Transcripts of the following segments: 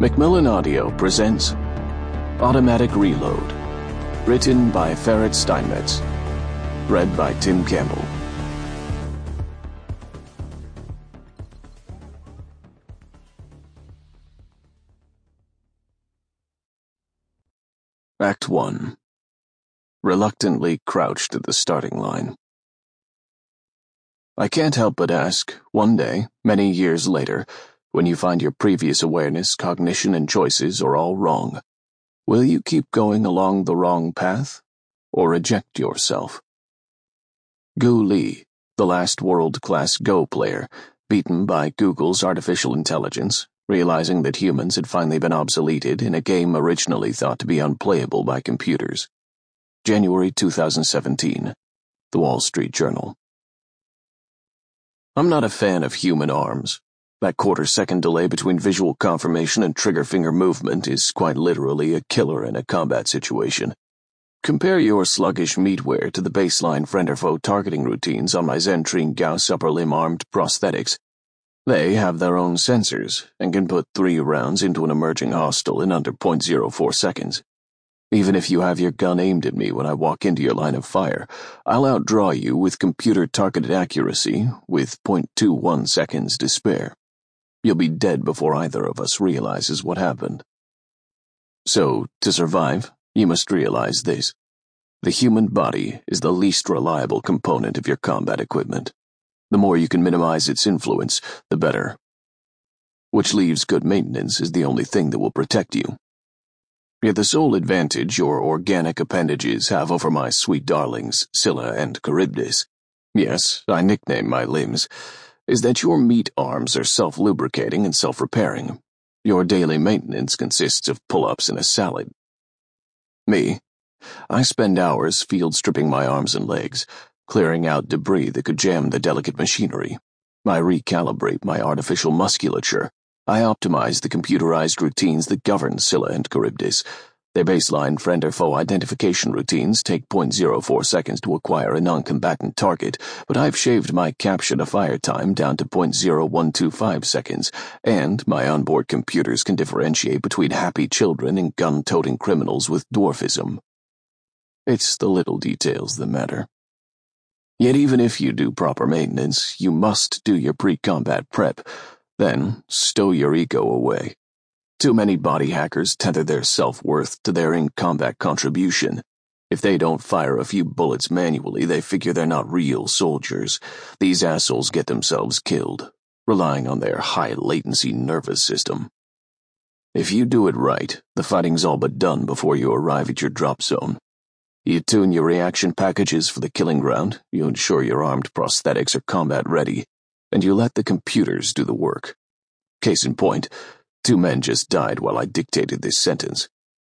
Macmillan Audio presents Automatic Reload, written by Ferret Steinmetz, read by Tim Campbell. Act 1. Reluctantly crouched at the starting line. I can't help but ask, one day, many years later, when you find your previous awareness, cognition, and choices are all wrong, will you keep going along the wrong path, or eject yourself? Gu Li, the last world-class Go player, beaten by Google's artificial intelligence, realizing that humans had finally been obsoleted in a game originally thought to be unplayable by computers. January 2017. The Wall Street Journal. I'm not a fan of human arms. That quarter-second delay between visual confirmation and trigger finger movement is quite literally a killer in a combat situation. Compare your sluggish meatware to the baseline friend or foe targeting routines on my Zentrine Gauss upper limb armed prosthetics. They have their own sensors and can put 3 rounds into an emerging hostile in under 0.04 seconds. Even if you have your gun aimed at me when I walk into your line of fire, I'll outdraw you with computer-targeted accuracy with 0.21 seconds to spare. You'll be dead before either of us realizes what happened. So, to survive, you must realize this. The human body is the least reliable component of your combat equipment. The more you can minimize its influence, the better. Which leaves good maintenance as the only thing that will protect you. Yet the sole advantage your organic appendages have over my sweet darlings, Scylla and Charybdis, yes, I nickname my limbs, is that your meat arms are self-lubricating and self-repairing. Your daily maintenance consists of pull-ups and a salad. Me, I spend hours field-stripping my arms and legs, clearing out debris that could jam the delicate machinery. I recalibrate my artificial musculature. I optimize the computerized routines that govern Scylla and Charybdis. Their baseline friend or foe identification routines take 0.04 seconds to acquire a non-combatant target, but I've shaved my capture-to-fire time down to 0.0125 seconds, and my onboard computers can differentiate between happy children and gun-toting criminals with dwarfism. It's the little details that matter. Yet even if you do proper maintenance, you must do your pre-combat prep, then stow your ego away. Too many body hackers tether their self-worth to their in-combat contribution. If they don't fire a few bullets manually, they figure they're not real soldiers. These assholes get themselves killed, relying on their high-latency nervous system. If you do it right, the fighting's all but done before you arrive at your drop zone. You tune your reaction packages for the killing ground, you ensure your armed prosthetics are combat-ready, and you let the computers do the work. Case in point, 2 men just died while I dictated this sentence.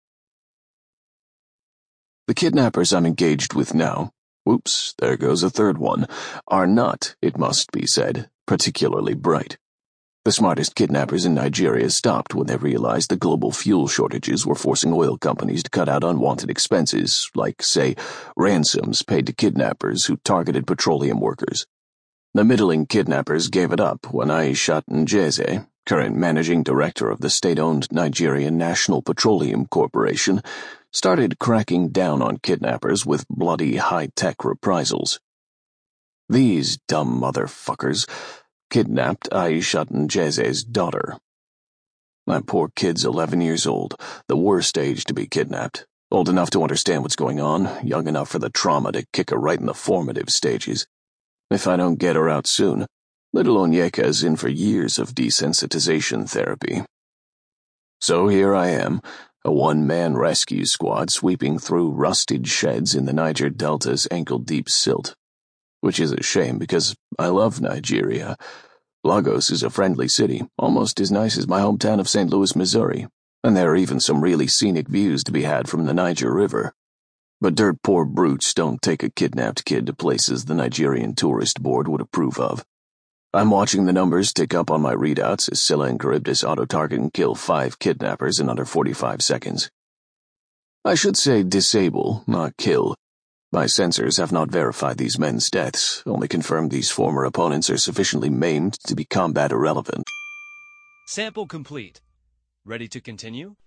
The kidnappers I'm engaged with now, whoops, there goes a third one, are not, it must be said, particularly bright. The smartest kidnappers in Nigeria stopped when they realized the global fuel shortages were forcing oil companies to cut out unwanted expenses, like, say, ransoms paid to kidnappers who targeted petroleum workers. The middling kidnappers gave it up when Aishat Njeze, current managing director of the state-owned Nigerian National Petroleum Corporation, started cracking down on kidnappers with bloody high-tech reprisals. These dumb motherfuckers kidnapped Aishat Njeze's daughter. That poor kid's 11 years old, the worst age to be kidnapped, old enough to understand what's going on, young enough for the trauma to kick her right in the formative stages. If I don't get her out soon, little Onyeka is in for years of desensitization therapy. So here I am, a one-man rescue squad sweeping through rusted sheds in the Niger Delta's ankle-deep silt. Which is a shame because I love Nigeria. Lagos is a friendly city, almost as nice as my hometown of St. Louis, Missouri, and there are even some really scenic views to be had from the Niger River. But dirt-poor brutes don't take a kidnapped kid to places the Nigerian Tourist Board would approve of. I'm watching the numbers tick up on my readouts as Scylla and Charybdis auto-target and kill 5 kidnappers in under 45 seconds. I should say disable, not kill. My sensors have not verified these men's deaths, only confirmed these former opponents are sufficiently maimed to be combat irrelevant. Sample complete. Ready to continue?